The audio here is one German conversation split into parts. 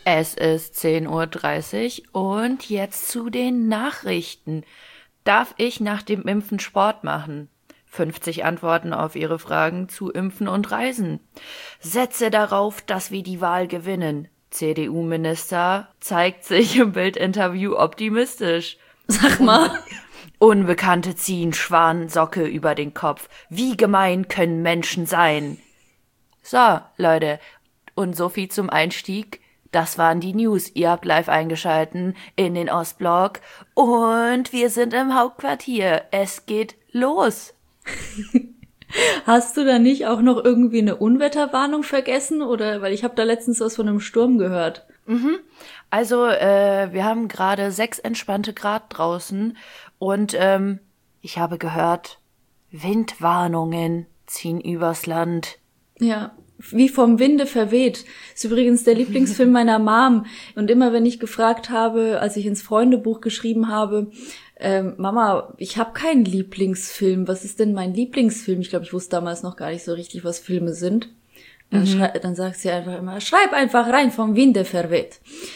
Es ist 10:30 Uhr und jetzt zu den Nachrichten. Darf ich nach dem Impfen Sport machen? 50 Antworten auf Ihre Fragen zu Impfen und Reisen. Setze darauf, dass wir die Wahl gewinnen. CDU-Minister zeigt sich im Bild-Interview optimistisch. Sag mal. Unbekannte ziehen Schwansocke über den Kopf. Wie gemein können Menschen sein? So, Leute, und so viel zum Einstieg. Das waren die News. Ihr habt live eingeschalten in den Ostblock und wir sind im Hauptquartier. Es geht los. Hast du da nicht auch noch irgendwie eine Unwetterwarnung vergessen? Oder, weil ich habe da letztens was von einem Sturm gehört. Also, wir haben gerade 6 entspannte Grad draußen und ich habe gehört, Windwarnungen ziehen übers Land. Ja, wie vom Winde verweht. Ist übrigens der Lieblingsfilm meiner Mom. Und immer wenn ich gefragt habe, als ich ins Freundebuch geschrieben habe, Mama, ich habe keinen Lieblingsfilm. Was ist denn mein Lieblingsfilm? Ich glaube, ich wusste damals noch gar nicht so richtig, was Filme sind. Dann sagt sie einfach immer, schreib einfach rein, vom Winde verweht.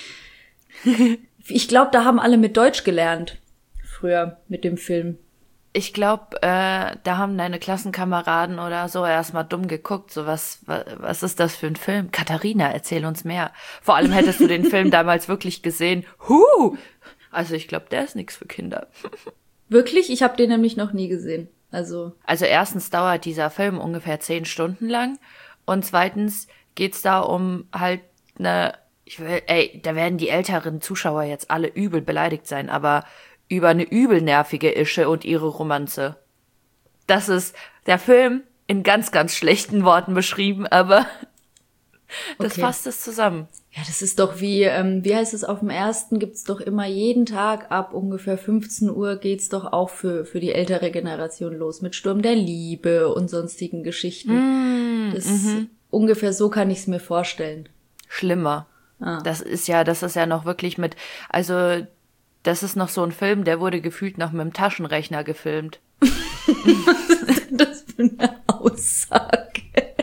Ich glaube, da haben alle mit Deutsch gelernt. Früher mit dem Film. Ich glaube, da haben deine Klassenkameraden oder so erstmal dumm geguckt. So, was ist das für ein Film? Katharina, erzähl uns mehr. Vor allem hättest du den Film damals wirklich gesehen. Also ich glaube, der ist nichts für Kinder. Wirklich? Ich habe den nämlich noch nie gesehen. Also erstens dauert dieser Film ungefähr 10 Stunden lang. Und zweitens geht's da um halt da werden die älteren Zuschauer jetzt alle übel beleidigt sein, aber über eine übel nervige Ische und ihre Romanze. Das ist der Film in ganz, ganz schlechten Worten beschrieben, aber das fasst es zusammen. Ja, das ist doch wie heißt es, auf dem Ersten gibt's doch immer jeden Tag ab ungefähr 15 Uhr geht's doch auch für die ältere Generation los mit Sturm der Liebe und sonstigen Geschichten. Ungefähr so kann ich's mir vorstellen. Schlimmer. Das ist ja noch wirklich also das ist noch so ein Film, der wurde gefühlt noch mit dem Taschenrechner gefilmt. Was ist denn das für eine Aussage?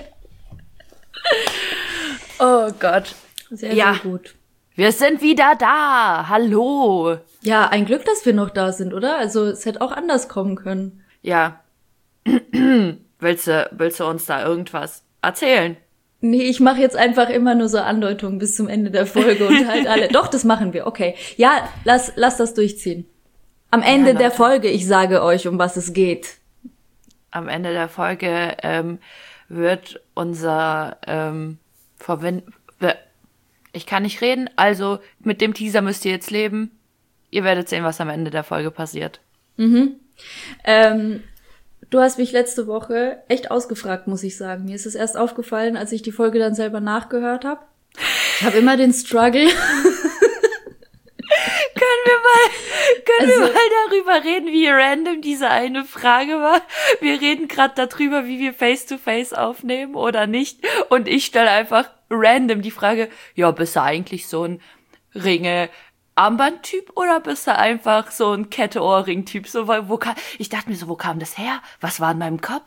Oh Gott. Sehr gut. Wir sind wieder da. Hallo. Ja, ein Glück, dass wir noch da sind, oder? Also es hätte auch anders kommen können. Ja. Willst du uns da irgendwas erzählen? Nee, ich mache jetzt einfach immer nur so Andeutungen bis zum Ende der Folge und halt alle. Doch, das machen wir, okay. Ja, lass das durchziehen. Am Ende der Folge, ich sage euch, um was es geht. Am Ende der Folge wird unser ich kann nicht reden, also mit dem Teaser müsst ihr jetzt leben. Ihr werdet sehen, was am Ende der Folge passiert. Du hast mich letzte Woche echt ausgefragt, muss ich sagen. Mir ist es erst aufgefallen, als ich die Folge dann selber nachgehört habe. Ich habe immer den Struggle. Können wir mal darüber reden, wie random diese eine Frage war? Wir reden gerade darüber, wie wir Face-to-Face aufnehmen oder nicht. Und ich stelle einfach random die Frage, ja, bist du eigentlich so ein Ringe-Armband-Typ oder bist du einfach so ein Kette-Ohrring-Typ? So, ich dachte mir so, wo kam das her? Was war in meinem Kopf?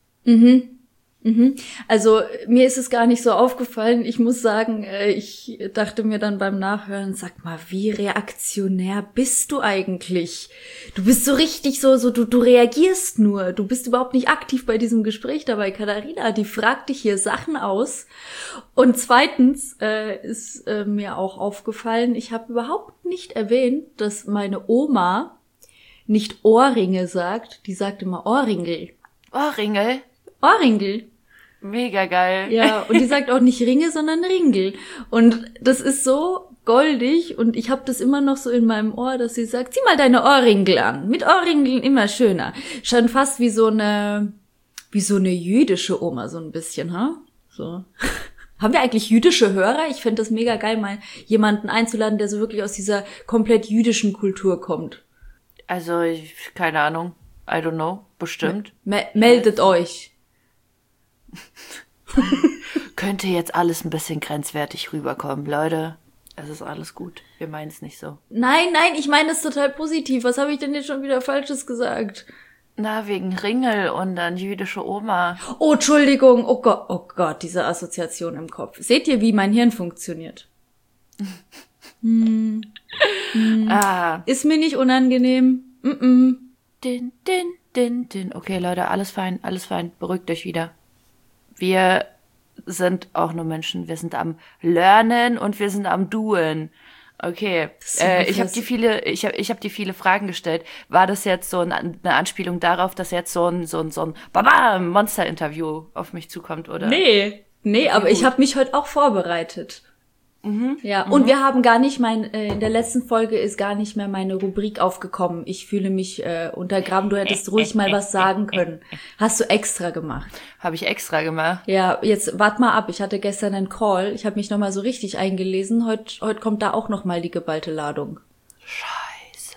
Also mir ist es gar nicht so aufgefallen. Ich muss sagen, ich dachte mir dann beim Nachhören, sag mal, wie reaktionär bist du eigentlich? Du bist so richtig du reagierst nur. Du bist überhaupt nicht aktiv bei diesem Gespräch dabei. Katharina, die fragt dich hier Sachen aus. Und zweitens ist mir auch aufgefallen, ich habe überhaupt nicht erwähnt, dass meine Oma nicht Ohrringe sagt. Die sagt immer Ohrringel. Ohrringel? Ohrringel. Mega geil. Ja, und die sagt auch nicht Ringe, sondern Ringel. Und das ist so goldig und ich habe das immer noch so in meinem Ohr, dass sie sagt, zieh mal deine Ohrringel an. Mit Ohrringeln immer schöner. Schon fast wie so eine jüdische Oma, so ein bisschen, ha? So. Haben wir eigentlich jüdische Hörer? Ich fände das mega geil, mal jemanden einzuladen, der so wirklich aus dieser komplett jüdischen Kultur kommt. Also, keine Ahnung. I don't know. Bestimmt. Meldet euch. Könnte jetzt alles ein bisschen grenzwertig rüberkommen, Leute. Es ist alles gut. Wir meinen es nicht so. Nein, ich meine es total positiv. Was habe ich denn jetzt schon wieder Falsches gesagt? Na, wegen Ringel und dann jüdische Oma. Oh, Entschuldigung. Oh Gott, diese Assoziation im Kopf. Seht ihr, wie mein Hirn funktioniert? Ist mir nicht unangenehm. Din, din, din, din. Okay, Leute, alles fein, beruhigt euch wieder. Wir sind auch nur Menschen, wir sind am Lernen und wir sind am Doen. Okay, ich habe dir viele Fragen gestellt. War das jetzt so eine Anspielung darauf, dass jetzt so ein Babam Monster-Interview auf mich zukommt, oder? Nee, aber ich habe mich heute auch vorbereitet. Ja, und wir haben gar nicht in der letzten Folge ist gar nicht mehr meine Rubrik aufgekommen. Ich fühle mich untergraben. Du hättest ruhig mal was sagen können. Hast du extra gemacht? Habe ich extra gemacht. Ja, jetzt wart mal ab. Ich hatte gestern einen Call. Ich habe mich nochmal so richtig eingelesen. Heute kommt da auch nochmal die geballte Ladung. Scheiße,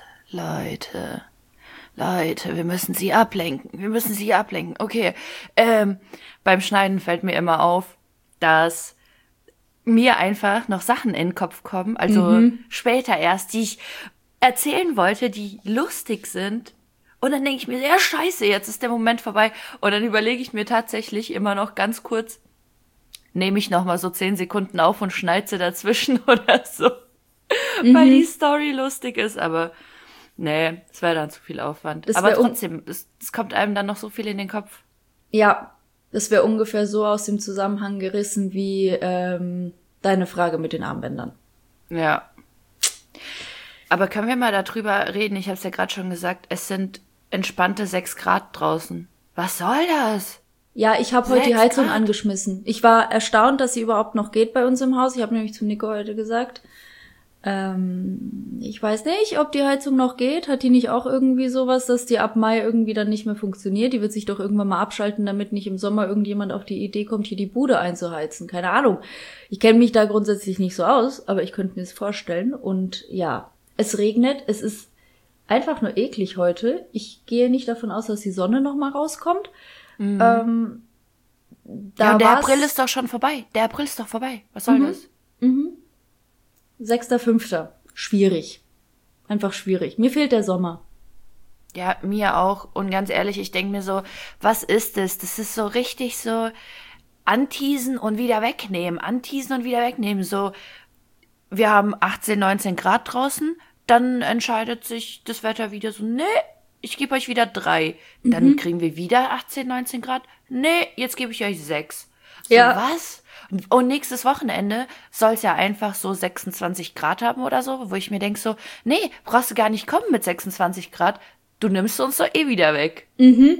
Leute, wir müssen sie ablenken. Okay, beim Schneiden fällt mir immer auf, dass mir einfach noch Sachen in den Kopf kommen, also später erst, die ich erzählen wollte, die lustig sind. Und dann denke ich mir, ja scheiße, jetzt ist der Moment vorbei. Und dann überlege ich mir tatsächlich immer noch ganz kurz, nehme ich noch mal so 10 Sekunden auf und schneide dazwischen oder so. Weil die Story lustig ist, aber nee, es wäre dann zu viel Aufwand. Aber trotzdem, es kommt einem dann noch so viel in den Kopf. Ja, das wäre ungefähr so aus dem Zusammenhang gerissen wie deine Frage mit den Armbändern. Ja. Aber können wir mal darüber reden? Ich habe es ja gerade schon gesagt, es sind entspannte 6 Grad draußen. Was soll das? Ja, ich habe heute die Heizung angeschmissen. Ich war erstaunt, dass sie überhaupt noch geht bei uns im Haus. Ich habe nämlich zu Nico heute gesagt, ich weiß nicht, ob die Heizung noch geht. Hat die nicht auch irgendwie sowas, dass die ab Mai irgendwie dann nicht mehr funktioniert? Die wird sich doch irgendwann mal abschalten, damit nicht im Sommer irgendjemand auf die Idee kommt, hier die Bude einzuheizen. Keine Ahnung. Ich kenne mich da grundsätzlich nicht so aus, aber ich könnte mir das vorstellen. Und ja, es regnet. Es ist einfach nur eklig heute. Ich gehe nicht davon aus, dass die Sonne noch mal rauskommt. Ja, und der April ist doch schon vorbei. Was soll das? 6.5. Schwierig. Einfach schwierig. Mir fehlt der Sommer. Ja, mir auch. Und ganz ehrlich, ich denke mir so, was ist das? Das ist so richtig so anteasen und wieder wegnehmen. So, wir haben 18, 19 Grad draußen, dann entscheidet sich das Wetter wieder so, nee, ich gebe euch wieder 3. Dann kriegen wir wieder 18, 19 Grad. Nee, jetzt gebe ich euch 6. So, ja. Was? Und nächstes Wochenende soll es ja einfach so 26 Grad haben oder so, wo ich mir denke so, nee, brauchst du gar nicht kommen mit 26 Grad. Du nimmst uns doch eh wieder weg.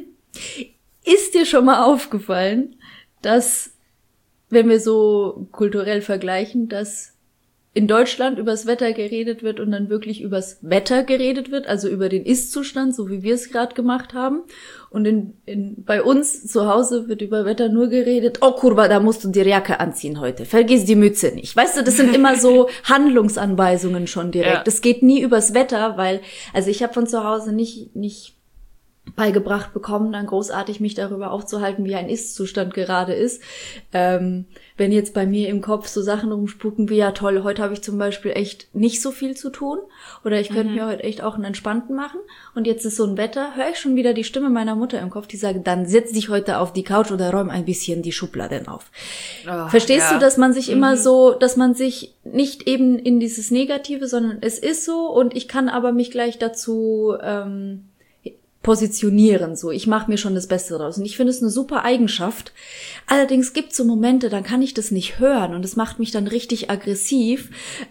Ist dir schon mal aufgefallen, dass, wenn wir so kulturell vergleichen, dass in Deutschland übers Wetter geredet wird und dann wirklich übers Wetter geredet wird, also über den Ist-Zustand, so wie wir es gerade gemacht haben. Und bei uns zu Hause wird über Wetter nur geredet, oh Kurva, da musst du die Jacke anziehen heute, vergiss die Mütze nicht. Weißt du, das sind immer so Handlungsanweisungen schon direkt. Es geht nie übers Wetter, weil, also ich habe von zu Hause nicht beigebracht bekommen, dann großartig mich darüber aufzuhalten, wie ein Ist-Zustand gerade ist. Wenn jetzt bei mir im Kopf so Sachen rumspucken wie, ja toll, heute habe ich zum Beispiel echt nicht so viel zu tun oder ich könnte mir heute echt auch einen entspannten machen und jetzt ist so ein Wetter, höre ich schon wieder die Stimme meiner Mutter im Kopf, die sagt, dann setz dich heute auf die Couch oder räum ein bisschen die Schubladen auf. Verstehst du, dass man sich immer so, dass man sich nicht eben in dieses Negative, sondern es ist so und ich kann aber mich gleich dazu positionieren, so. Ich mache mir schon das Beste draus. Und ich finde es eine super Eigenschaft. Allerdings gibt es so Momente, dann kann ich das nicht hören und das macht mich dann richtig aggressiv,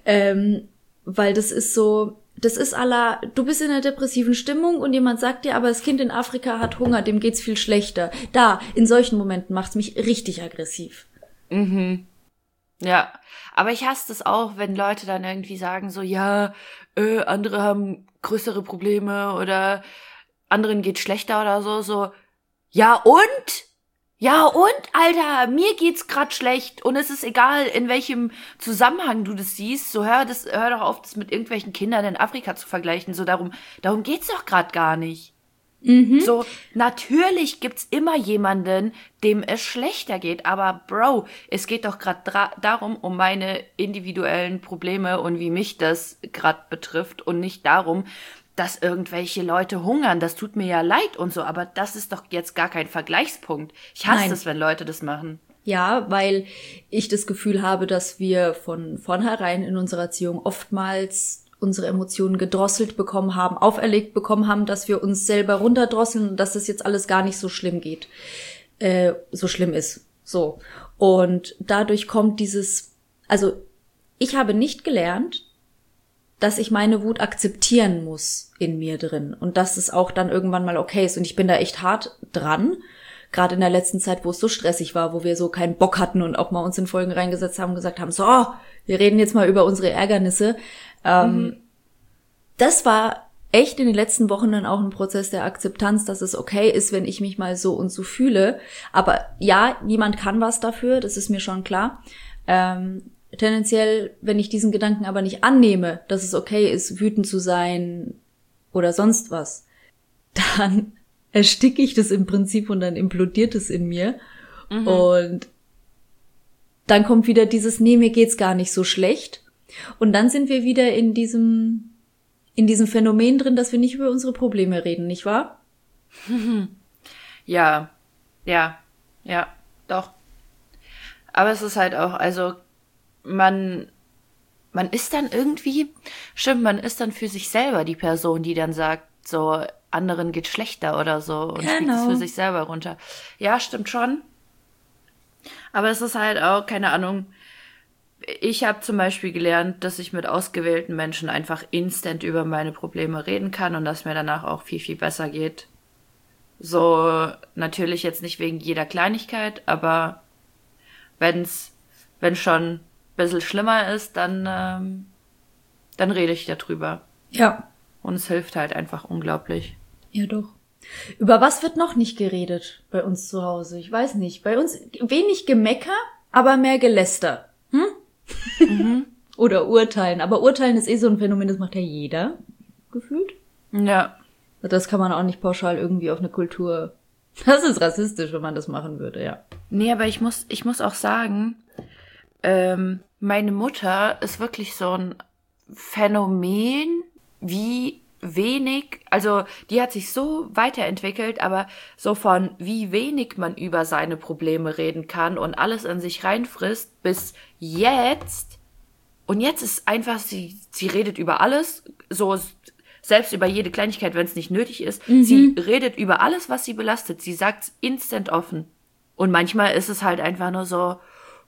weil das ist so, du bist in einer depressiven Stimmung und jemand sagt dir, aber das Kind in Afrika hat Hunger, dem geht's viel schlechter. In solchen Momenten macht's mich richtig aggressiv. Ja, aber ich hasse das auch, wenn Leute dann irgendwie sagen so, ja, andere haben größere Probleme oder anderen geht schlechter oder so, ja und, Alter, mir geht's grad schlecht und es ist egal, in welchem Zusammenhang du das siehst, so hör doch auf, das mit irgendwelchen Kindern in Afrika zu vergleichen, so darum geht's doch grad gar nicht. So, natürlich gibt's immer jemanden, dem es schlechter geht, aber Bro, es geht doch grad darum, um meine individuellen Probleme und wie mich das grad betrifft und nicht darum, dass irgendwelche Leute hungern, das tut mir ja leid und so, aber das ist doch jetzt gar kein Vergleichspunkt. Ich hasse es, wenn Leute das machen. Ja, weil ich das Gefühl habe, dass wir von vornherein in unserer Erziehung oftmals unsere Emotionen gedrosselt bekommen haben, auferlegt bekommen haben, dass wir uns selber runterdrosseln und dass das jetzt alles gar nicht so schlimm geht, so schlimm ist. So. Und dadurch kommt also ich habe nicht gelernt, dass ich meine Wut akzeptieren muss in mir drin und dass es auch dann irgendwann mal okay ist. Und ich bin da echt hart dran, gerade in der letzten Zeit, wo es so stressig war, wo wir so keinen Bock hatten und auch mal uns in Folgen reingesetzt haben und gesagt haben, so, wir reden jetzt mal über unsere Ärgernisse. Das war echt in den letzten Wochen dann auch ein Prozess der Akzeptanz, dass es okay ist, wenn ich mich mal so und so fühle. Aber ja, niemand kann was dafür, das ist mir schon klar. Tendenziell, wenn ich diesen Gedanken aber nicht annehme, dass es okay ist, wütend zu sein oder sonst was, dann ersticke ich das im Prinzip und dann implodiert es in mir. Und dann kommt wieder dieses, nee, mir geht's gar nicht so schlecht. Und dann sind wir wieder in diesem Phänomen drin, dass wir nicht über unsere Probleme reden, nicht wahr? Ja, doch. Aber es ist halt auch, also man ist dann irgendwie, stimmt, man ist dann für sich selber die Person, die dann sagt, so, anderen geht schlechter oder so und spielt es für sich selber runter. Ja, stimmt schon. Aber es ist halt auch, keine Ahnung, ich habe zum Beispiel gelernt, dass ich mit ausgewählten Menschen einfach instant über meine Probleme reden kann und dass mir danach auch viel, viel besser geht. So, natürlich jetzt nicht wegen jeder Kleinigkeit, aber wenn schon ein bisschen schlimmer ist, dann rede ich darüber. Ja. Und es hilft halt einfach unglaublich. Ja, doch. Über was wird noch nicht geredet bei uns zu Hause? Ich weiß nicht. Bei uns wenig Gemecker, aber mehr Geläster. Oder Urteilen. Aber Urteilen ist so ein Phänomen, das macht ja jeder gefühlt. Ja. Das kann man auch nicht pauschal irgendwie auf eine Kultur... Das ist rassistisch, wenn man das machen würde, ja. Nee, aber ich muss auch sagen, meine Mutter ist wirklich so ein Phänomen, wie wenig, also die hat sich so weiterentwickelt, aber so von wie wenig man über seine Probleme reden kann und alles in sich reinfrisst, bis jetzt. Und jetzt ist einfach, sie redet über alles, so selbst über jede Kleinigkeit, wenn es nicht nötig ist. Sie redet über alles, was sie belastet. Sie sagt's instant offen. Und manchmal ist es halt einfach nur so,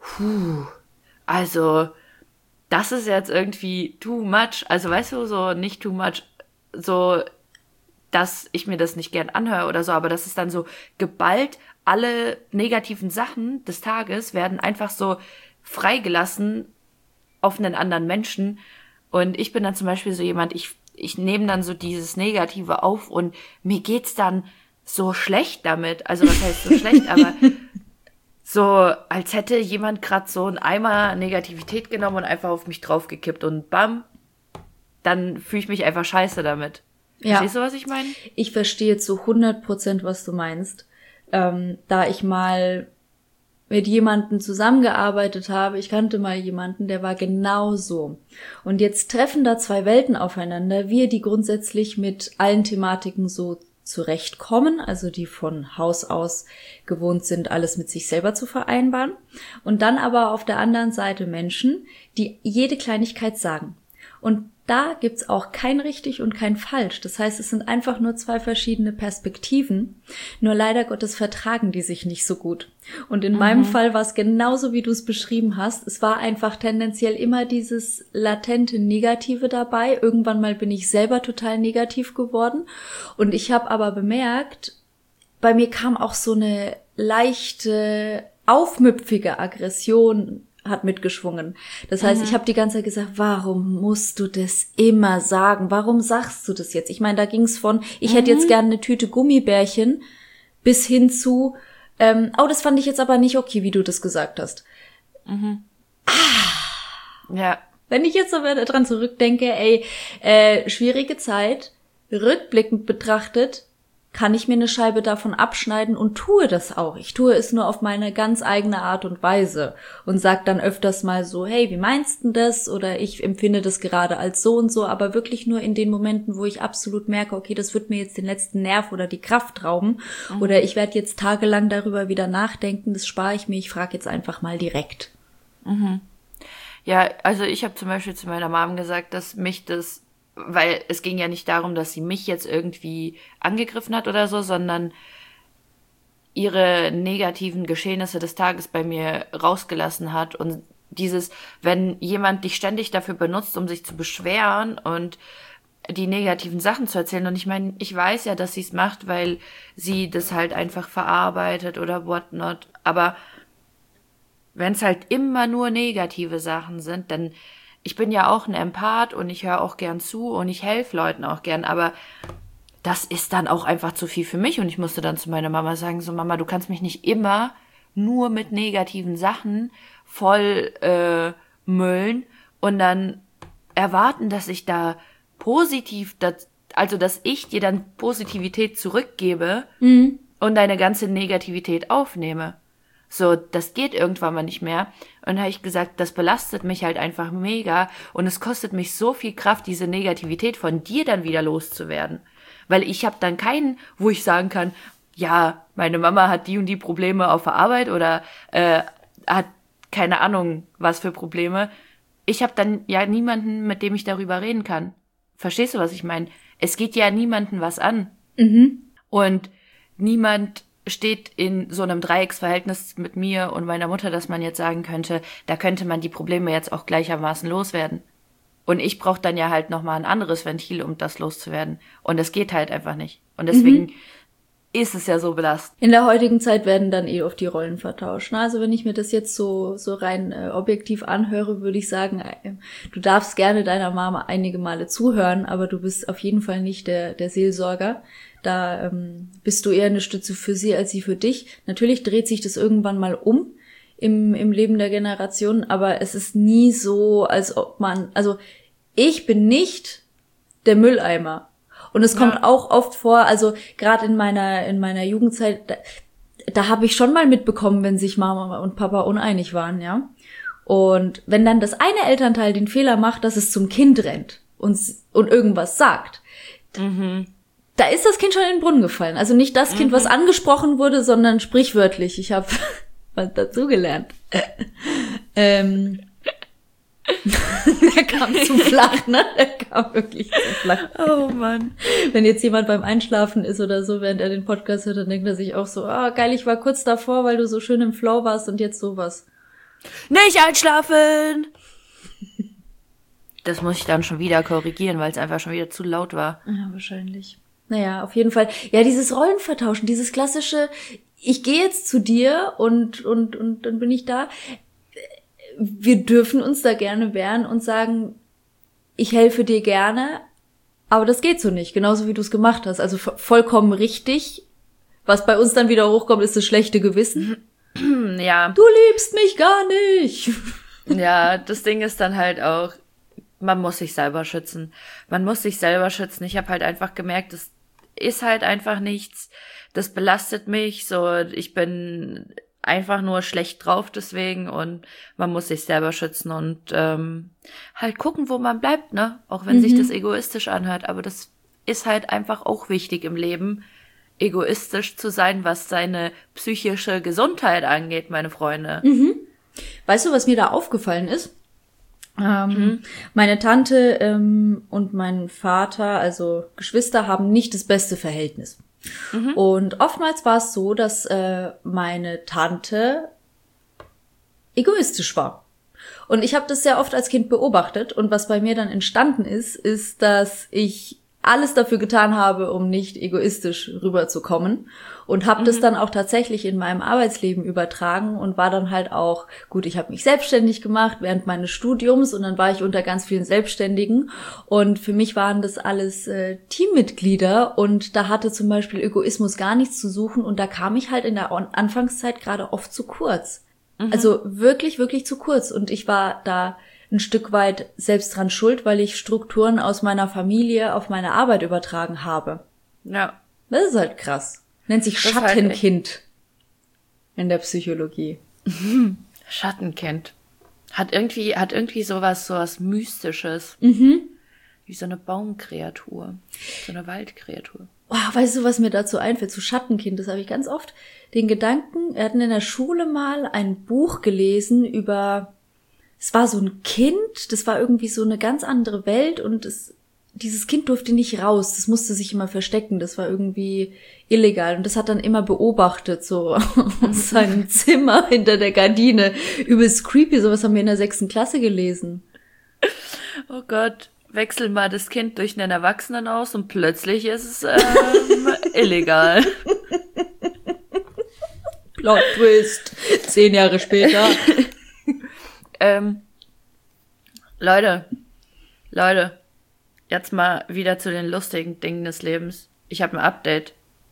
also das ist jetzt irgendwie too much. Also weißt du, so nicht too much, so, dass ich mir das nicht gern anhöre oder so, aber das ist dann so geballt, alle negativen Sachen des Tages werden einfach so freigelassen auf einen anderen Menschen. Und ich bin dann zum Beispiel so jemand, ich nehme dann so dieses Negative auf und mir geht's dann so schlecht damit. Also was heißt so schlecht, aber so, als hätte jemand gerade so einen Eimer Negativität genommen und einfach auf mich draufgekippt und bam, dann fühle ich mich einfach scheiße damit. Ja. Verstehst du, was ich meine? Ich verstehe zu 100%, was du meinst. Da ich mal mit jemandem zusammengearbeitet habe, ich kannte mal jemanden, der war genauso. Und jetzt treffen da zwei Welten aufeinander, wir, die grundsätzlich mit allen Thematiken so zurechtkommen, also die von Haus aus gewohnt sind, alles mit sich selber zu vereinbaren. Und dann aber auf der anderen Seite Menschen, die jede Kleinigkeit sagen. Und da gibt's auch kein richtig und kein falsch. Das heißt, es sind einfach nur zwei verschiedene Perspektiven. Nur leider Gottes vertragen die sich nicht so gut. Und in meinem Fall war es genauso, wie du es beschrieben hast. Es war einfach tendenziell immer dieses latente Negative dabei. Irgendwann mal bin ich selber total negativ geworden. Und ich habe aber bemerkt, bei mir kam auch so eine leichte, aufmüpfige Aggression hat mitgeschwungen. Das heißt, ich habe die ganze Zeit gesagt, warum musst du das immer sagen? Warum sagst du das jetzt? Ich meine, da ging es von, ich hätte jetzt gerne eine Tüte Gummibärchen, bis hin zu, das fand ich jetzt aber nicht okay, wie du das gesagt hast. Ja. Wenn ich jetzt aber daran zurückdenke, schwierige Zeit, rückblickend betrachtet, kann ich mir eine Scheibe davon abschneiden und tue das auch. Ich tue es nur auf meine ganz eigene Art und Weise und sag dann öfters mal so, hey, wie meinst du das? Oder ich empfinde das gerade als so und so, aber wirklich nur in den Momenten, wo ich absolut merke, okay, das wird mir jetzt den letzten Nerv oder die Kraft rauben oder ich werde jetzt tagelang darüber wieder nachdenken, das spare ich mir, ich frage jetzt einfach mal direkt. Ja, also ich habe zum Beispiel zu meiner Mom gesagt, dass mich das, weil es ging ja nicht darum, dass sie mich jetzt irgendwie angegriffen hat oder so, sondern ihre negativen Geschehnisse des Tages bei mir rausgelassen hat. Und dieses, wenn jemand dich ständig dafür benutzt, um sich zu beschweren und die negativen Sachen zu erzählen. Und ich meine, ich weiß ja, dass sie es macht, weil sie das halt einfach verarbeitet oder whatnot. Aber wenn es halt immer nur negative Sachen sind, dann, ich bin ja auch ein Empath und ich höre auch gern zu und ich helfe Leuten auch gern, aber das ist dann auch einfach zu viel für mich und ich musste dann zu meiner Mama sagen, so Mama, du kannst mich nicht immer nur mit negativen Sachen voll müllen und dann erwarten, dass ich da positiv, dass ich dir dann Positivität zurückgebe und deine ganze Negativität aufnehme. So, das geht irgendwann mal nicht mehr. Und da habe ich gesagt, das belastet mich halt einfach mega und es kostet mich so viel Kraft, diese Negativität von dir dann wieder loszuwerden. Weil ich habe dann keinen, wo ich sagen kann, ja, meine Mama hat die und die Probleme auf der Arbeit oder hat keine Ahnung, was für Probleme. Ich habe dann ja niemanden, mit dem ich darüber reden kann. Verstehst du, was ich meine? Es geht ja niemanden was an. Und niemand steht in so einem Dreiecksverhältnis mit mir und meiner Mutter, dass man jetzt sagen könnte, da könnte man die Probleme jetzt auch gleichermaßen loswerden. Und ich brauche dann ja halt nochmal ein anderes Ventil, um das loszuwerden. Und das geht halt einfach nicht. Und deswegen ist es ja so belastend. In der heutigen Zeit werden dann oft die Rollen vertauscht. Also wenn ich mir das jetzt so rein objektiv anhöre, würde ich sagen, du darfst gerne deiner Mama einige Male zuhören, aber du bist auf jeden Fall nicht der Seelsorger. Da bist du eher eine Stütze für sie als sie für dich. Natürlich dreht sich das irgendwann mal um im Leben der Generation, aber es ist nie so, als ob man, also ich bin nicht der Mülleimer. Und es kommt auch oft vor, also gerade in meiner Jugendzeit, da habe ich schon mal mitbekommen, wenn sich Mama und Papa uneinig waren, ja. Und wenn dann das eine Elternteil den Fehler macht, dass es zum Kind rennt und irgendwas sagt, da ist das Kind schon in den Brunnen gefallen. Also nicht das Kind, was angesprochen wurde, sondern sprichwörtlich. Ich habe was dazugelernt. Der kam zu flach, ne? Der kam wirklich zu flach. Oh Mann. Wenn jetzt jemand beim Einschlafen ist oder so, während er den Podcast hört, dann denkt er sich auch so, geil, ich war kurz davor, weil du so schön im Flow warst und jetzt sowas. Nicht einschlafen! Das muss ich dann schon wieder korrigieren, weil es einfach schon wieder zu laut war. Ja, wahrscheinlich. Naja, auf jeden Fall. Ja, dieses Rollenvertauschen, dieses klassische, ich gehe jetzt zu dir und dann bin ich da. Wir dürfen uns da gerne wehren und sagen, ich helfe dir gerne, aber das geht so nicht, genauso wie du es gemacht hast. Also vollkommen richtig. Was bei uns dann wieder hochkommt, ist das schlechte Gewissen. Ja. Du liebst mich gar nicht. Ja, das Ding ist dann halt auch, man muss sich selber schützen. Man muss sich selber schützen. Ich habe halt einfach gemerkt, das ist halt einfach nichts. Das belastet mich. So, ich bin einfach nur schlecht drauf deswegen und man muss sich selber schützen und halt gucken, wo man bleibt, ne? Auch wenn sich das egoistisch anhört. Aber das ist halt einfach auch wichtig im Leben, egoistisch zu sein, was seine psychische Gesundheit angeht, meine Freunde. Weißt du, was mir da aufgefallen ist? Meine Tante und mein Vater, also Geschwister, haben nicht das beste Verhältnis. Und oftmals war es so, dass meine Tante egoistisch war. Und ich habe das sehr oft als Kind beobachtet. Und was bei mir dann entstanden ist, dass ich alles dafür getan habe, um nicht egoistisch rüberzukommen. Und habe das dann auch tatsächlich in meinem Arbeitsleben übertragen und war dann halt auch, gut, ich habe mich selbstständig gemacht während meines Studiums und dann war ich unter ganz vielen Selbstständigen. Und für mich waren das alles Teammitglieder und da hatte zum Beispiel Egoismus gar nichts zu suchen. Und da kam ich halt in der Anfangszeit gerade oft zu kurz. Also wirklich, wirklich zu kurz. Und ich war da ein Stück weit selbst dran schuld, weil ich Strukturen aus meiner Familie auf meine Arbeit übertragen habe. Ja. Das ist halt krass. Nennt sich Das ist halt Schattenkind in der Psychologie. Schattenkind. Hat irgendwie sowas Mystisches. Wie so eine Baumkreatur. So eine Waldkreatur. Oh, weißt du, was mir dazu einfällt? Zu Schattenkind, das habe ich ganz oft. Den Gedanken, wir hatten in der Schule mal ein Buch gelesen über, es war so ein Kind, das war irgendwie so eine ganz andere Welt und dieses Kind durfte nicht raus, das musste sich immer verstecken, das war irgendwie illegal und das hat dann immer beobachtet, so aus seinem Zimmer hinter der Gardine. Übelst creepy, sowas haben wir in der 6. Klasse gelesen. Oh Gott, wechsel mal das Kind durch einen Erwachsenen aus und plötzlich ist es illegal. Plot Twist. 10 Jahre später. Leute, jetzt mal wieder zu den lustigen Dingen des Lebens. Ich habe ein Update.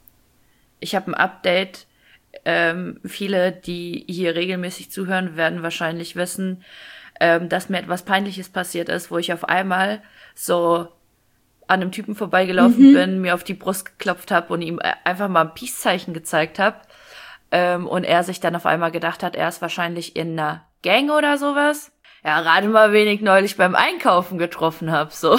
Viele, die hier regelmäßig zuhören, werden wahrscheinlich wissen, dass mir etwas Peinliches passiert ist, wo ich auf einmal so an einem Typen vorbeigelaufen bin, mir auf die Brust geklopft habe und ihm einfach mal ein Peace-Zeichen gezeigt habe. Und er sich dann auf einmal gedacht hat, er ist wahrscheinlich in einer Gang oder sowas. Ja, rate mal, wen ich neulich beim Einkaufen getroffen habe, so.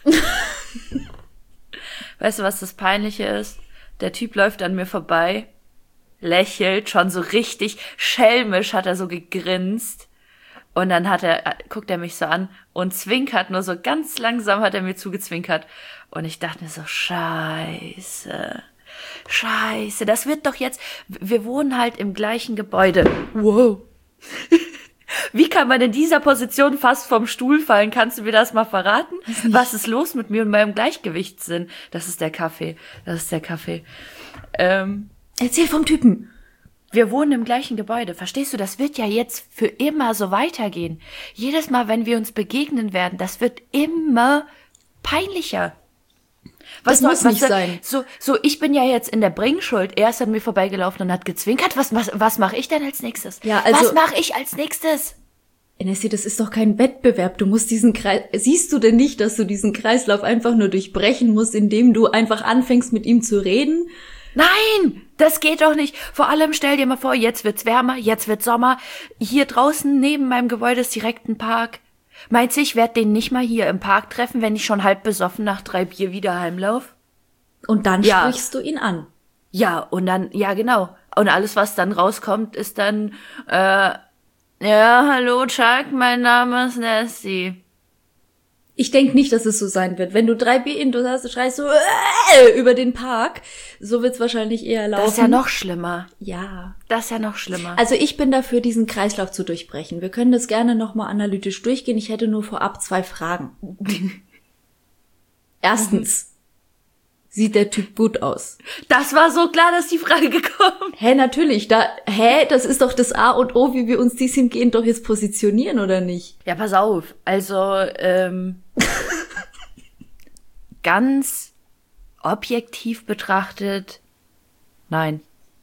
Weißt du, was das Peinliche ist? Der Typ läuft an mir vorbei, lächelt, schon so richtig schelmisch hat er so gegrinst. Und dann guckt er mich so an und zwinkert, nur so ganz langsam hat er mir zugezwinkert. Und ich dachte mir so, Scheiße, das wird doch jetzt, wir wohnen halt im gleichen Gebäude. Wow. Wie kann man in dieser Position fast vom Stuhl fallen? Kannst du mir das mal verraten? Was ist los mit mir und meinem Gleichgewichtssinn? Das ist der Kaffee. Erzähl vom Typen. Wir wohnen im gleichen Gebäude. Verstehst du, das wird ja jetzt für immer so weitergehen. Jedes Mal, wenn wir uns begegnen werden, das wird immer peinlicher. Das muss nicht sein. So, ich bin ja jetzt in der Bringschuld. Er ist an mir vorbeigelaufen und hat gezwinkert. Was mache ich denn als nächstes? Ja, also, was mache ich als nächstes? Nessie, das ist doch kein Wettbewerb. Du musst diesen Kreis, siehst du denn nicht, dass du diesen Kreislauf einfach nur durchbrechen musst, indem du einfach anfängst, mit ihm zu reden? Nein, das geht doch nicht. Vor allem stell dir mal vor, jetzt wird's wärmer, jetzt wird's Sommer. Hier draußen neben meinem Gebäude ist direkt ein Park. Meinst du, ich werde den nicht mal hier im Park treffen, wenn ich schon halb besoffen nach 3 Bier wieder heimlauf? Und dann sprichst du ihn an. Ja, und dann, ja genau. Und alles, was dann rauskommt, ist dann, ja, hallo Chuck, mein Name ist Nessie. Ich denke nicht, dass es so sein wird. Wenn du 3 Bier in, du hast, schreist du über den Park, so wird's wahrscheinlich eher laufen. Das ist ja noch schlimmer. Ja. Das ist ja noch schlimmer. Also ich bin dafür, diesen Kreislauf zu durchbrechen. Wir können das gerne nochmal analytisch durchgehen. Ich hätte nur vorab 2 Fragen. Erstens, sieht der Typ gut aus? Das war so klar, dass die Frage gekommen. Natürlich. Das ist doch das A und O, wie wir uns dieshingehend doch jetzt positionieren, oder nicht? Ja, pass auf. Also, ganz objektiv betrachtet, nein.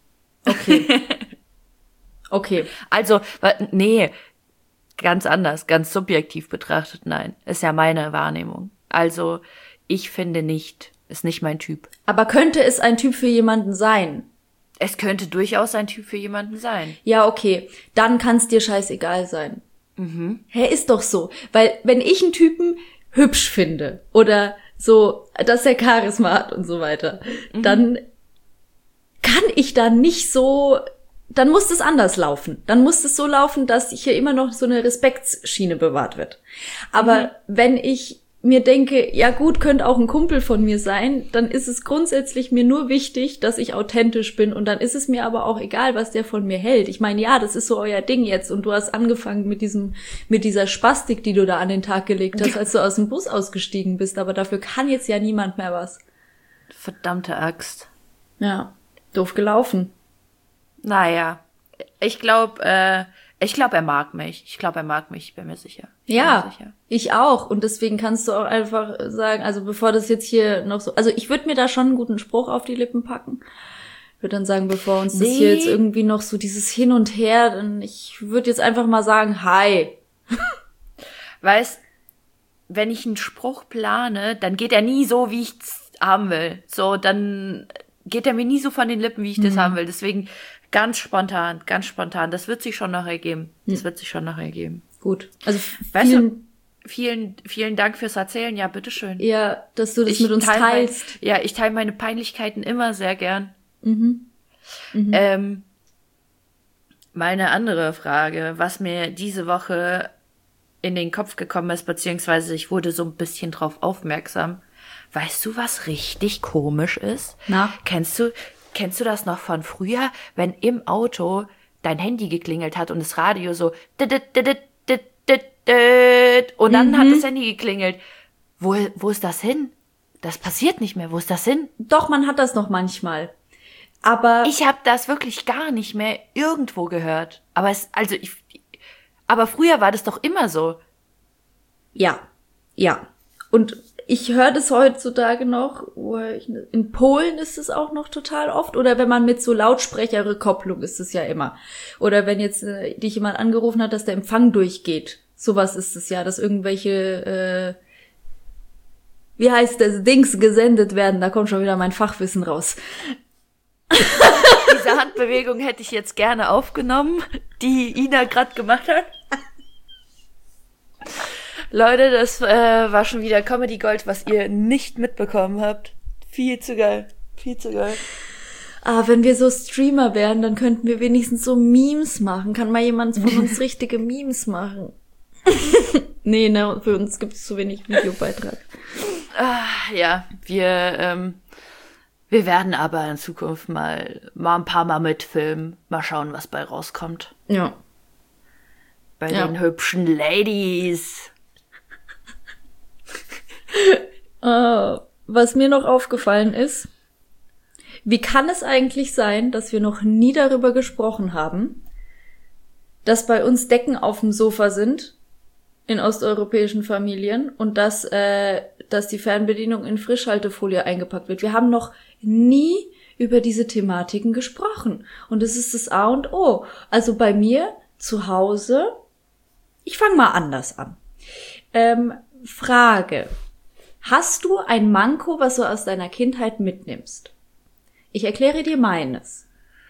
Okay. Also, nee, ganz anders, ganz subjektiv betrachtet, nein. Ist ja meine Wahrnehmung. Also, ich finde nicht, ist nicht mein Typ. Aber könnte es ein Typ für jemanden sein? Es könnte durchaus ein Typ für jemanden sein. Ja, okay. Dann kann es dir scheißegal sein. Ist doch so. Weil, wenn ich einen Typen hübsch finde oder so, dass er Charisma hat und so weiter, dann kann ich da nicht so, dann muss das anders laufen. Dann muss es so laufen, dass hier immer noch so eine Respektsschiene bewahrt wird. Aber wenn ich mir denke, ja gut, könnte auch ein Kumpel von mir sein, dann ist es grundsätzlich mir nur wichtig, dass ich authentisch bin und dann ist es mir aber auch egal, was der von mir hält. Ich meine, ja, das ist so euer Ding jetzt und du hast angefangen mit dieser Spastik, die du da an den Tag gelegt hast, als du aus dem Bus ausgestiegen bist, aber dafür kann jetzt ja niemand mehr was. Verdammte Axt. Ja, doof gelaufen. Naja, ich glaube, er mag mich. Ich bin mir sicher. Ja, ich auch. Und deswegen kannst du auch einfach sagen, also bevor das jetzt hier noch so, also ich würde mir da schon einen guten Spruch auf die Lippen packen. Ich würde dann sagen, bevor uns das hier jetzt irgendwie noch so dieses Hin und Her, dann ich würde jetzt einfach mal sagen, hi. Weißt, wenn ich einen Spruch plane, dann geht er nie so, wie ich's haben will. So, dann geht er mir nie so von den Lippen, wie ich das haben will. Deswegen ganz spontan. Das wird sich schon noch ergeben. Gut. Also vielen Dank fürs Erzählen. Ja, bitteschön. Ja, dass du das mit uns teilst. Ich teile meine Peinlichkeiten immer sehr gern. Meine andere Frage, was mir diese Woche in den Kopf gekommen ist, beziehungsweise ich wurde so ein bisschen drauf aufmerksam. Weißt du, was richtig komisch ist? Na? Kennst du das noch von früher, wenn im Auto dein Handy geklingelt hat und das Radio so und dann hat das Handy geklingelt. Wo ist das hin? Das passiert nicht mehr. Wo ist das hin? Doch, man hat das noch manchmal. Aber ich habe das wirklich gar nicht mehr irgendwo gehört. Aber früher war das doch immer so. Ja. Und ich höre das heutzutage noch. In Polen ist es auch noch total oft. Oder wenn man mit so Lautsprecherrückkopplung ist es ja immer. Oder wenn jetzt dich jemand angerufen hat, dass der Empfang durchgeht. Sowas ist es ja, dass irgendwelche, wie heißt das, Dings gesendet werden. Da kommt schon wieder mein Fachwissen raus. Diese Handbewegung hätte ich jetzt gerne aufgenommen, die Ina gerade gemacht hat. Leute, das war schon wieder Comedy Gold, was ihr nicht mitbekommen habt. Viel zu geil. Wenn wir so Streamer wären, dann könnten wir wenigstens so Memes machen. Kann mal jemand von uns richtige Memes machen? Nee, ne, für uns gibt es zu wenig Videobeitrag. Ja, wir werden aber in Zukunft mal ein paar Mal mitfilmen. Mal schauen, was bei rauskommt. Ja. Bei den hübschen Ladies. Was mir noch aufgefallen ist, wie kann es eigentlich sein, dass wir noch nie darüber gesprochen haben, dass bei uns Decken auf dem Sofa sind in osteuropäischen Familien und dass die Fernbedienung in Frischhaltefolie eingepackt wird. Wir haben noch nie über diese Thematiken gesprochen. Und das ist das A und O. Also bei mir zu Hause, ich fange mal anders an. Frage. Hast du ein Manko, was du aus deiner Kindheit mitnimmst? Ich erkläre dir meines.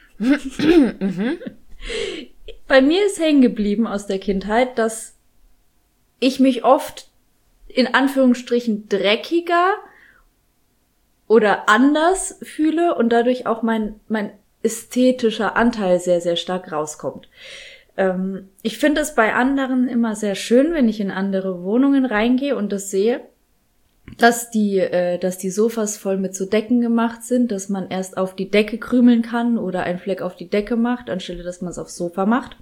Bei mir ist hängen geblieben aus der Kindheit, dass ich mich oft in Anführungsstrichen dreckiger oder anders fühle und dadurch auch mein ästhetischer Anteil sehr, sehr stark rauskommt. Ich finde es bei anderen immer sehr schön, wenn ich in andere Wohnungen reingehe und das sehe, dass die Sofas voll mit so Decken gemacht sind, dass man erst auf die Decke krümeln kann oder einen Fleck auf die Decke macht, anstelle dass man es aufs Sofa macht.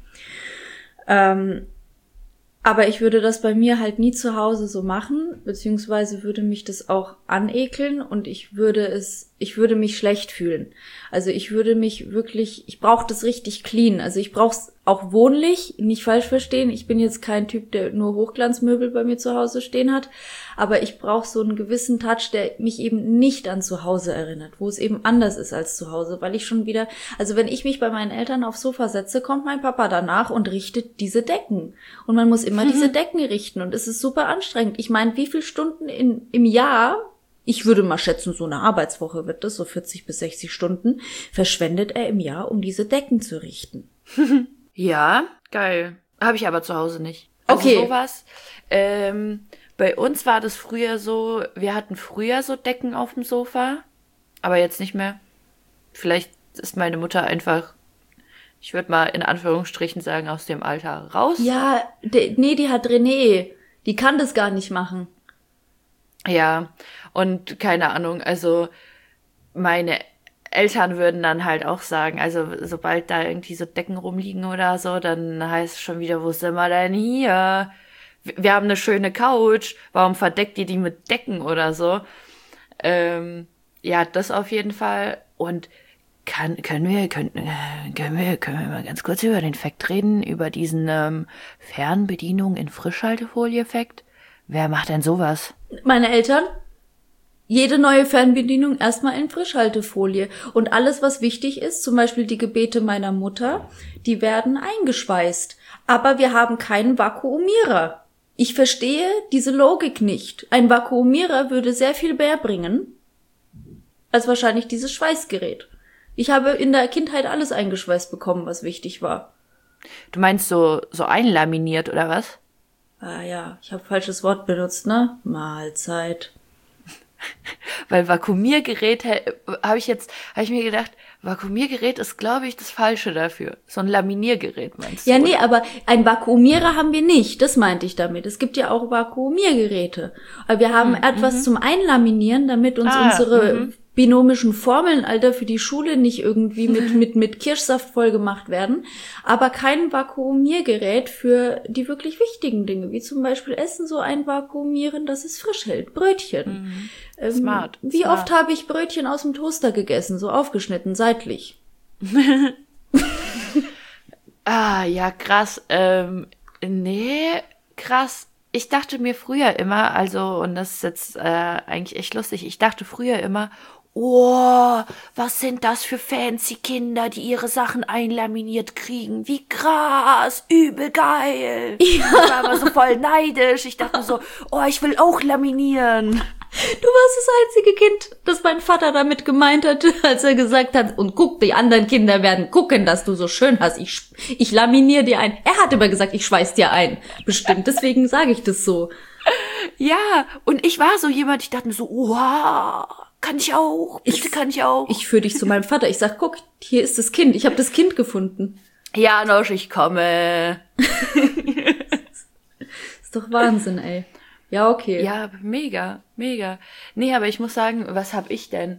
Aber ich würde das bei mir halt nie zu Hause so machen, beziehungsweise würde mich das auch anekeln und ich würde mich schlecht fühlen. Also ich brauche das richtig clean. Also ich brauche es auch wohnlich, nicht falsch verstehen. Ich bin jetzt kein Typ, der nur Hochglanzmöbel bei mir zu Hause stehen hat, aber ich brauche so einen gewissen Touch, der mich eben nicht an zu Hause erinnert, wo es eben anders ist als zu Hause, weil ich schon wieder, also wenn ich mich bei meinen Eltern aufs Sofa setze, kommt mein Papa danach und richtet diese Decken. Und man muss immer diese Decken richten und es ist super anstrengend. Ich meine, wie viele Stunden im Jahr, ich würde mal schätzen, so eine Arbeitswoche wird das, so 40 bis 60 Stunden, verschwendet er im Jahr, um diese Decken zu richten. Ja, geil. Habe ich aber zu Hause nicht. Also okay. Sowas. Bei uns war das früher so, wir hatten früher so Decken auf dem Sofa, aber jetzt nicht mehr. Vielleicht ist meine Mutter einfach, ich würde mal in Anführungsstrichen sagen, aus dem Alter raus. Ja, die hat René. Die kann das gar nicht machen. Ja, und keine Ahnung, also meine Eltern würden dann halt auch sagen, also sobald da irgendwie so Decken rumliegen oder so, dann heißt es schon wieder, wo sind wir denn hier? Wir haben eine schöne Couch, warum verdeckt ihr die mit Decken oder so? Ja, das auf jeden Fall. Und können wir mal ganz kurz über den Fakt reden, über diesen Fernbedienung in Frischhaltefolie-Effekt? Wer macht denn sowas? Meine Eltern. Jede neue Fernbedienung erstmal in Frischhaltefolie. Und alles, was wichtig ist, zum Beispiel die Gebete meiner Mutter, die werden eingeschweißt. Aber wir haben keinen Vakuumierer. Ich verstehe diese Logik nicht. Ein Vakuumierer würde sehr viel mehr bringen als wahrscheinlich dieses Schweißgerät. Ich habe in der Kindheit alles eingeschweißt bekommen, was wichtig war. Du meinst so einlaminiert oder was? Ah ja, ich habe falsches Wort benutzt, ne? Mahlzeit. Weil Vakuumiergerät, habe ich mir gedacht, Vakuumiergerät ist, glaube ich, das Falsche dafür. So ein Laminiergerät meinst du? Ja, nee, aber ein Vakuumierer haben wir nicht. Das meinte ich damit. Es gibt ja auch Vakuumiergeräte. Aber wir haben etwas zum Einlaminieren, damit uns unsere binomischen Formeln, Alter, für die Schule nicht irgendwie mit Kirschsaft voll gemacht werden. Aber kein Vakuumiergerät für die wirklich wichtigen Dinge, wie zum Beispiel Essen so einvakuumieren, dass es frisch hält. Brötchen. Smart. Wie oft habe ich Brötchen aus dem Toaster gegessen, so aufgeschnitten, seitlich? Ja, krass. Nee, krass. Ich dachte mir früher immer, und das ist jetzt eigentlich echt lustig, ich dachte früher immer, oh, was sind das für fancy Kinder, die ihre Sachen einlaminiert kriegen. Wie krass, übel geil. Ja. Ich war immer so voll neidisch. Ich dachte so, oh, ich will auch laminieren. Du warst das einzige Kind, das mein Vater damit gemeint hat, als er gesagt hat, und guck, die anderen Kinder werden gucken, dass du so schön hast. Ich laminiere dir ein. Er hat immer gesagt, ich schweiß dir ein. Bestimmt, deswegen sage ich das so. Ja, und ich war so jemand, ich dachte mir so, wow, kann ich auch, bitte kann ich auch. Ich führe dich zu meinem Vater. Ich sag, guck, hier ist das Kind. Ich habe das Kind gefunden. Janosch, ich komme. Ist doch Wahnsinn, ey. Ja, okay. Ja, mega, mega. Nee, aber ich muss sagen, was hab ich denn?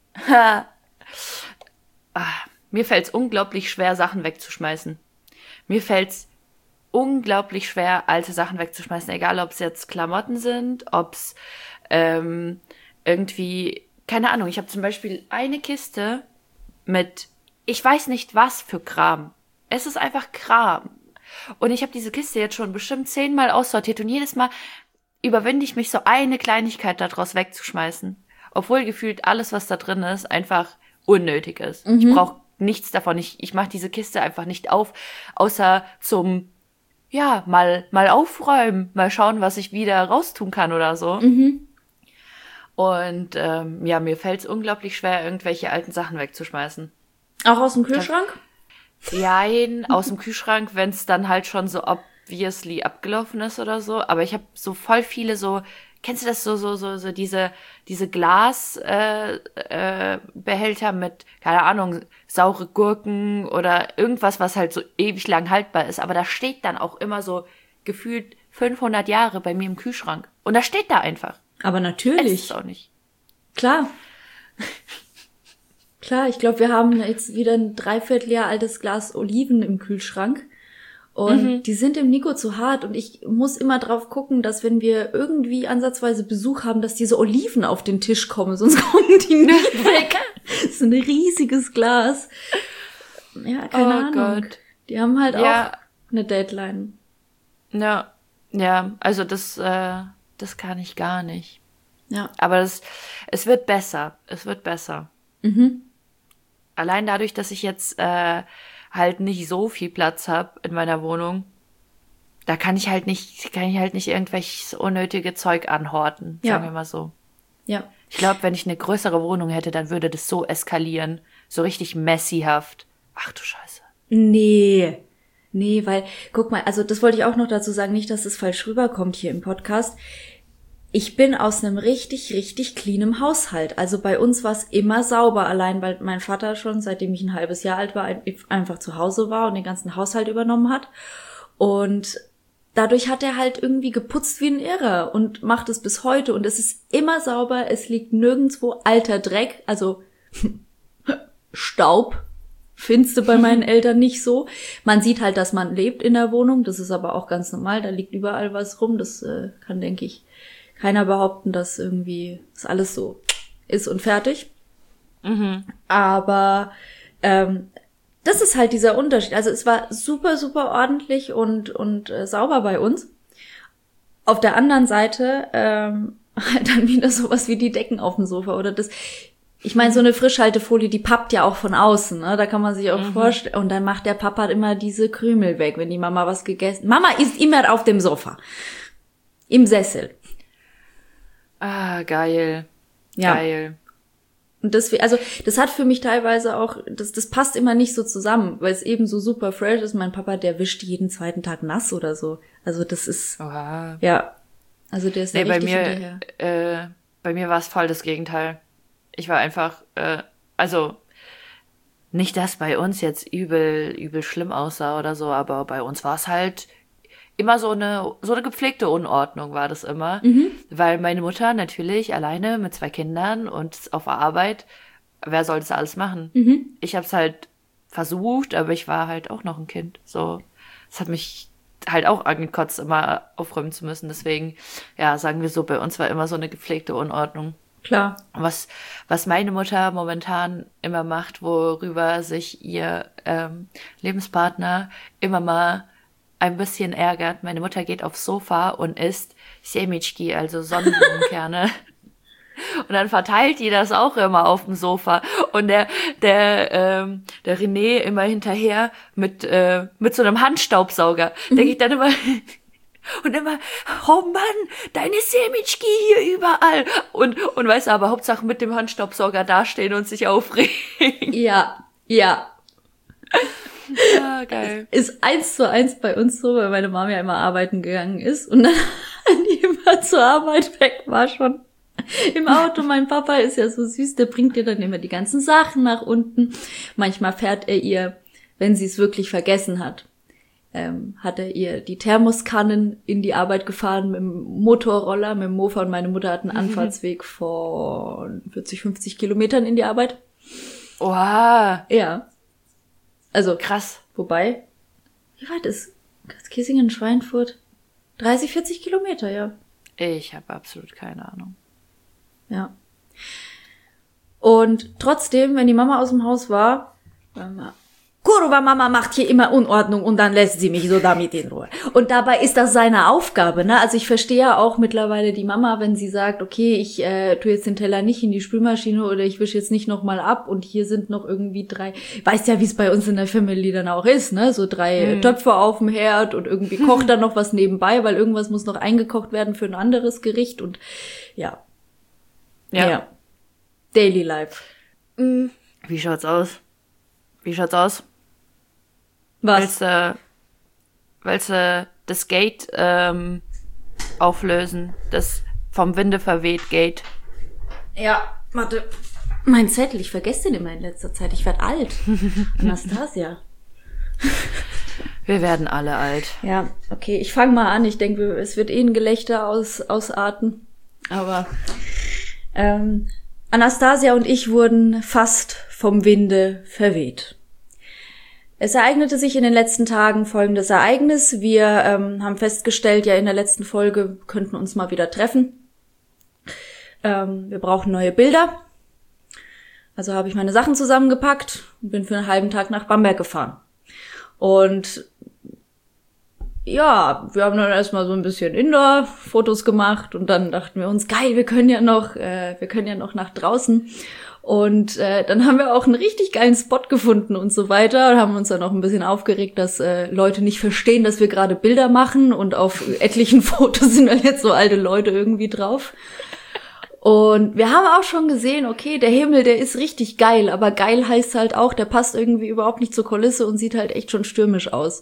Mir fällt's unglaublich schwer, Sachen wegzuschmeißen. Mir fällt's unglaublich schwer, alte Sachen wegzuschmeißen. Egal, ob es jetzt Klamotten sind, ob's irgendwie, keine Ahnung. Ich habe zum Beispiel eine Kiste mit, ich weiß nicht was für Kram. Es ist einfach Kram. Und ich habe diese Kiste jetzt schon bestimmt 10-mal aussortiert und jedes Mal überwinde ich mich, so eine Kleinigkeit daraus wegzuschmeißen. Obwohl gefühlt alles, was da drin ist, einfach unnötig ist. Ich brauche nichts davon. Ich mache diese Kiste einfach nicht auf, außer zum, ja, mal aufräumen, mal schauen, was ich wieder raustun kann oder so. Und ja, mir fällt es unglaublich schwer, irgendwelche alten Sachen wegzuschmeißen. Auch aus dem Kühlschrank? Jein, aus dem Kühlschrank, wenn es dann halt schon so obviously abgelaufen ist oder so. Aber ich habe so voll viele so, kennst du das so diese Glasbehälter mit, keine Ahnung, saure Gurken oder irgendwas, was halt so ewig lang haltbar ist. Aber da steht dann auch immer so gefühlt 500 Jahre bei mir im Kühlschrank. Und das steht da einfach. Aber natürlich. Ist es auch nicht. Klar. Klar, ich glaube, wir haben jetzt wieder ein Dreivierteljahr altes Glas Oliven im Kühlschrank. Und die sind dem Nico zu hart. Und ich muss immer drauf gucken, dass wenn wir irgendwie ansatzweise Besuch haben, dass diese Oliven auf den Tisch kommen. Sonst kommen die nicht weg. Das ist ein riesiges Glas. Ja, keine Ahnung. Gott. Die haben halt auch eine Deadline. Ja, also das kann ich gar nicht. Ja. Aber es wird besser. Es wird besser. Allein dadurch, dass ich jetzt halt nicht so viel Platz habe in meiner Wohnung, da kann ich halt nicht irgendwelches unnötige Zeug anhorten, sagen wir mal so. Ja. Ich glaube, wenn ich eine größere Wohnung hätte, dann würde das so eskalieren, so richtig messyhaft. Ach du Scheiße. Nee, weil, guck mal, also das wollte ich auch noch dazu sagen, nicht, dass es falsch rüberkommt hier im Podcast. Ich bin aus einem richtig, richtig cleanem Haushalt. Also bei uns war es immer sauber, allein weil mein Vater schon, seitdem ich ein halbes Jahr alt war, einfach zu Hause war und den ganzen Haushalt übernommen hat. Und dadurch hat er halt irgendwie geputzt wie ein Irrer und macht es bis heute. Und es ist immer sauber, es liegt nirgendwo alter Dreck, also Staub. Findest du bei meinen Eltern nicht so. Man sieht halt, dass man lebt in der Wohnung. Das ist aber auch ganz normal, da liegt überall was rum. Das kann, denke ich, keiner behaupten, dass irgendwie das alles so ist und fertig. Aber das ist halt dieser Unterschied. Also es war super, super ordentlich und sauber bei uns. Auf der anderen Seite halt dann wieder sowas wie die Decken auf dem Sofa oder das. Ich meine, so eine Frischhaltefolie, die pappt ja auch von außen, ne? Da kann man sich auch vorstellen. Und dann macht der Papa immer diese Krümel weg, wenn die Mama was gegessen. Mama isst immer auf dem Sofa. Im Sessel. Ah, geil. Ja. Geil. Und deswegen, also das hat für mich teilweise auch, das passt immer nicht so zusammen, weil es eben so super fresh ist. Mein Papa, der wischt jeden zweiten Tag nass oder so. Also das ist, Oha. ja, also der ist ja richtig hinterher. Bei mir war es voll das Gegenteil. Ich war einfach, also nicht, dass bei uns jetzt übel schlimm aussah oder so, aber bei uns war es halt immer so eine gepflegte Unordnung war das immer, weil meine Mutter natürlich alleine mit 2 Kindern und auf der Arbeit, wer soll das alles machen? Ich habe es halt versucht, aber ich war halt auch noch ein Kind. So, es hat mich halt auch angekotzt, immer aufräumen zu müssen. Deswegen, ja, sagen wir so, bei uns war immer so eine gepflegte Unordnung. Klar. Was meine Mutter momentan immer macht, worüber sich ihr Lebenspartner immer mal ein bisschen ärgert. Meine Mutter geht aufs Sofa und isst Semichki, also Sonnenblumenkerne. Und dann verteilt die das auch immer auf dem Sofa. Und der René immer hinterher mit so einem Handstaubsauger. Der geht dann immer und immer, oh Mann, deine Semichki hier überall. Und weißt du, aber Hauptsache mit dem Handstaubsauger dastehen und sich aufregen. Ja. Ah, geil. Ist 1:1 bei uns so, weil meine Mama ja immer arbeiten gegangen ist und dann die immer zur Arbeit weg war schon im Auto. Mein Papa ist ja so süß, der bringt ihr dann immer die ganzen Sachen nach unten. Manchmal fährt er ihr, wenn sie es wirklich vergessen hat, hat er ihr die Thermoskannen in die Arbeit gefahren mit dem Motorroller, mit dem Mofa, und meine Mutter hat einen Anfahrtsweg von 40, 50 Kilometern in die Arbeit. Oha. Ja. Also krass. Wobei, wie weit ist Kissingen, Schweinfurt? 30, 40 Kilometer, ja. Ich habe absolut keine Ahnung. Ja. Und trotzdem, wenn die Mama aus dem Haus war, Kurva Mama macht hier immer Unordnung und dann lässt sie mich so damit in Ruhe. Und dabei ist das seine Aufgabe, ne? Also ich verstehe ja auch mittlerweile die Mama, wenn sie sagt, okay, ich tue jetzt den Teller nicht in die Spülmaschine oder ich wische jetzt nicht nochmal ab und hier sind noch irgendwie 3, weißt ja, wie es bei uns in der Family dann auch ist, ne? So 3 Töpfe auf dem Herd und irgendwie kocht dann noch was nebenbei, weil irgendwas muss noch eingekocht werden für ein anderes Gericht und ja. Daily Life. Wie schaut's aus? Was? Willst du das Gate auflösen? Das vom Winde verweht Gate. Ja, warte. Mein Zettel, ich vergesse den immer in letzter Zeit. Ich werde alt. Anastasia. Wir werden alle alt. Ja, okay, ich fange mal an. Ich denke, es wird ein Gelächter ausarten. Aber Anastasia und ich wurden fast vom Winde verweht. Es ereignete sich in den letzten Tagen folgendes Ereignis. Wir haben festgestellt, ja in der letzten Folge, könnten uns mal wieder treffen. Wir brauchen neue Bilder. Also habe ich meine Sachen zusammengepackt und bin für einen halben Tag nach Bamberg gefahren. Und ja, wir haben dann erstmal so ein bisschen Indoor-Fotos gemacht und dann dachten wir uns, geil, wir können ja noch nach draußen. Und dann haben wir auch einen richtig geilen Spot gefunden und so weiter und haben uns dann auch ein bisschen aufgeregt, dass Leute nicht verstehen, dass wir gerade Bilder machen und auf etlichen Fotos sind dann jetzt so alte Leute irgendwie drauf. Und wir haben auch schon gesehen, okay, der Himmel, der ist richtig geil, aber geil heißt halt auch, der passt irgendwie überhaupt nicht zur Kulisse und sieht halt echt schon stürmisch aus.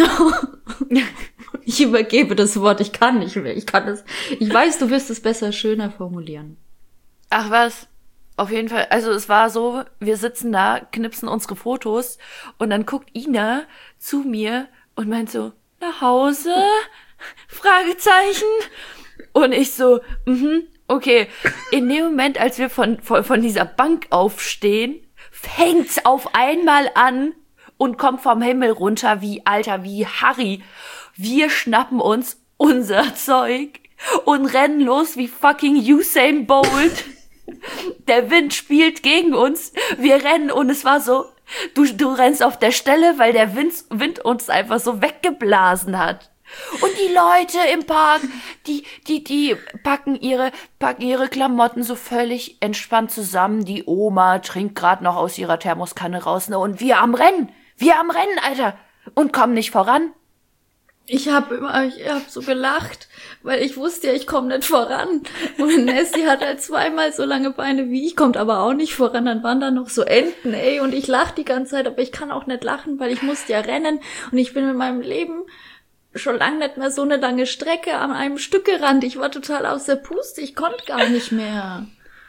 Ich übergebe das Wort, ich kann nicht mehr, ich weiß, du wirst es besser, schöner formulieren. Ach was? Auf jeden Fall, also es war so, wir sitzen da, knipsen unsere Fotos und dann guckt Ina zu mir und meint so, nach Hause? Fragezeichen. Und ich so, okay. In dem Moment, als wir von dieser Bank aufstehen, fängt's auf einmal an und kommt vom Himmel runter wie Harry. Wir schnappen uns unser Zeug und rennen los wie fucking Usain Bolt. Der Wind spielt gegen uns, wir rennen und es war so, du rennst auf der Stelle, weil der Wind uns einfach so weggeblasen hat. Und die Leute im Park, die packen ihre Klamotten so völlig entspannt zusammen. Die Oma trinkt gerade noch aus ihrer Thermoskanne raus, ne? Und wir am Rennen, Alter, und kommen nicht voran. Ich hab so gelacht, weil ich wusste ja, ich komme nicht voran. Und Nessie hat halt zweimal so lange Beine wie ich, kommt aber auch nicht voran. Dann waren da noch so Enten, ey, und ich lach die ganze Zeit, aber ich kann auch nicht lachen, weil ich musste ja rennen. Und ich bin in meinem Leben schon lange nicht mehr so eine lange Strecke an einem Stück gerannt. Ich war total aus der Puste, ich konnte gar nicht mehr.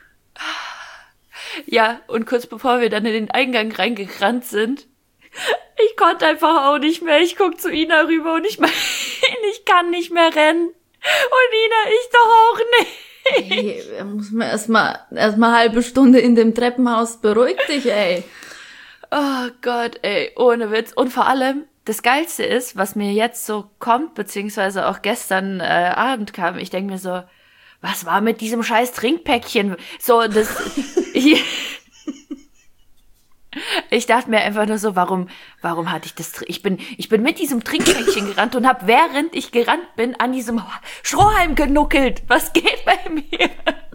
Ja, und kurz bevor wir dann in den Eingang reingerannt sind, ich konnte einfach auch nicht mehr. Ich guck zu Ina rüber und ich kann nicht mehr rennen. Und Ina, ich doch auch nicht. Hey, da muss man erstmal eine halbe Stunde in dem Treppenhaus. Beruhig dich, ey. Oh Gott, ey, ohne Witz. Und vor allem, das Geilste ist, was mir jetzt so kommt, beziehungsweise auch gestern Abend kam, ich denke mir so, was war mit diesem scheiß Trinkpäckchen? So, das... Ich dachte mir einfach nur so, warum hatte ich das? Ich bin mit diesem Trinkpäckchen gerannt und habe, während ich gerannt bin, an diesem Strohhalm genuckelt. Was geht bei mir?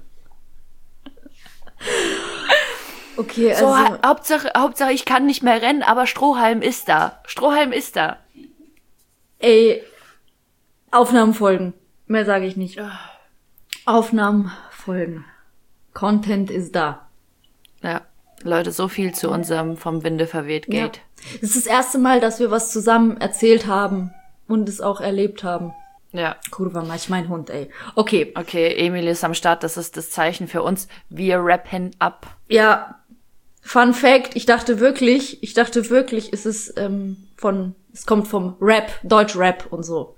Okay, so, also... Hauptsache, ich kann nicht mehr rennen, aber Strohhalm ist da. Strohhalm ist da. Ey, Aufnahmen folgen. Mehr sage ich nicht. Aufnahmen folgen. Content ist da. Ja, Leute, so viel zu unserem vom Winde verweht Gate. Ja. Das ist das erste Mal, dass wir was zusammen erzählt haben und es auch erlebt haben. Ja. Kurwa, mach ich mein Hund, ey. Okay. Okay, Emil ist am Start, das ist das Zeichen für uns. Wir rappen ab. Ja, Fun Fact, ich dachte wirklich, es ist es kommt vom Rap, Deutschrap und so.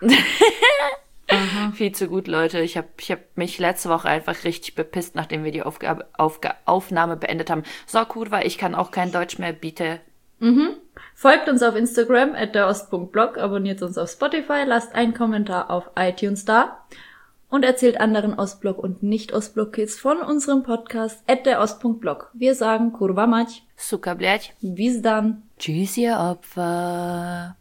Aha. Viel zu gut, Leute. Ich hab mich letzte Woche einfach richtig bepisst, nachdem wir die Aufnahme beendet haben. So, Kurwa, ich kann auch kein Deutsch mehr, bitte. Folgt uns auf Instagram @derost.blog, abonniert uns auf Spotify, lasst einen Kommentar auf iTunes da und erzählt anderen Ostblock und Nicht-Ostblock-Kids von unserem Podcast @derost.blog. Wir sagen Kurwa mać. Suka, blядь. Bis dann. Tschüss, ihr Opfer.